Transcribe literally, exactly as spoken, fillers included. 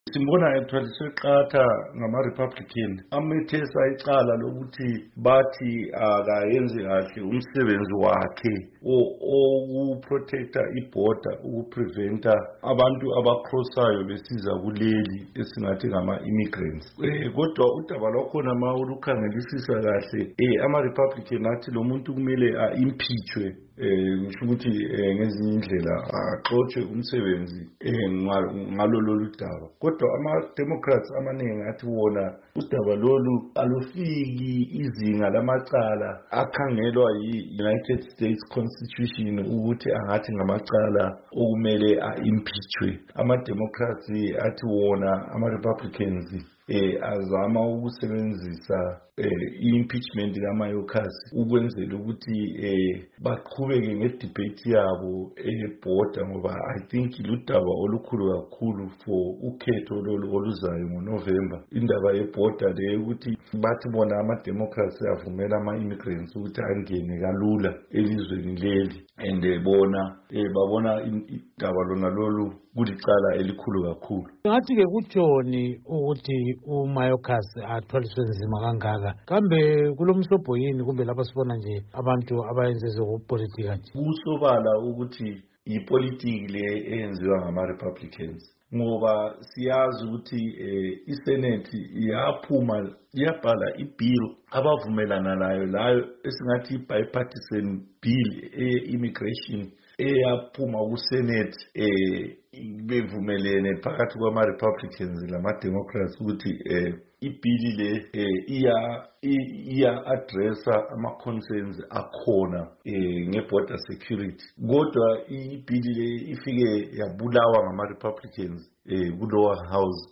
Simbona ethwaliswe qatha ngama-Republican amethe sayicala lokuthi bathi akayenzi kahle umsebenzi wakhe owokuprotecta iborder ukupreventa abantu abacrossayo besiza kuleli esingathi ngama-immigrants. Kodwa udaba lwakhona ma ulukhangelisisa kahle eh ama-Republican athi lo muntu kumele a-impeachwe ngisho ukuthi ngezinye indlela axotshe umsebenzi ngalo lolu daba. Kodwa ama-Democrats amaningi athi wona udaba lolu alufiki izinga lamacala akhangelwa yi-United States Constitution ukuthi angathi ngamacala okumele a-impeachwe. Ama-Democrats athi wona ama-Republicans eh azama ukusebenzisa i-impeachment kaMayorkas ukwenzela ukuthi eh baqhubeke ngedebate yabo eborder ngoba I think ludaba olukhulu kakhulu for ukhetho lolu oluzayo ngoNovember. Indaba yeborder le ukuthi bathi bona ama-Democrats avumela ama-immigrants ukuthi angene kalula elizweni leli and bona eh babona indaba lona lolu kulicala elikhulu kakhulu. Ngathi ke kutshoni ukuthi uMayorkas athwaliswe nzima kangaka. Kambe kulomsobho yini kumbe lapha sibona nje abantu abayenze zopolitika nje? Kusobala ukuthi ipolitiki le eyenziwa ngama-Republicans ngoba siyazi ukuthi eh iSenate iyaphuma iyabhala ibill abavumelana nayo layo esingathi bipartisan bill e-immigration eyaphuma kuSenate eh bevumelene phakathi kwama-Republicans lama-Democrats ukuthi eh ibili le iya iya addressa ama-concerns akhona eh nge-border security. Kodwa ibili le ifike yabulawa ngama-Republicans eh ku-lower house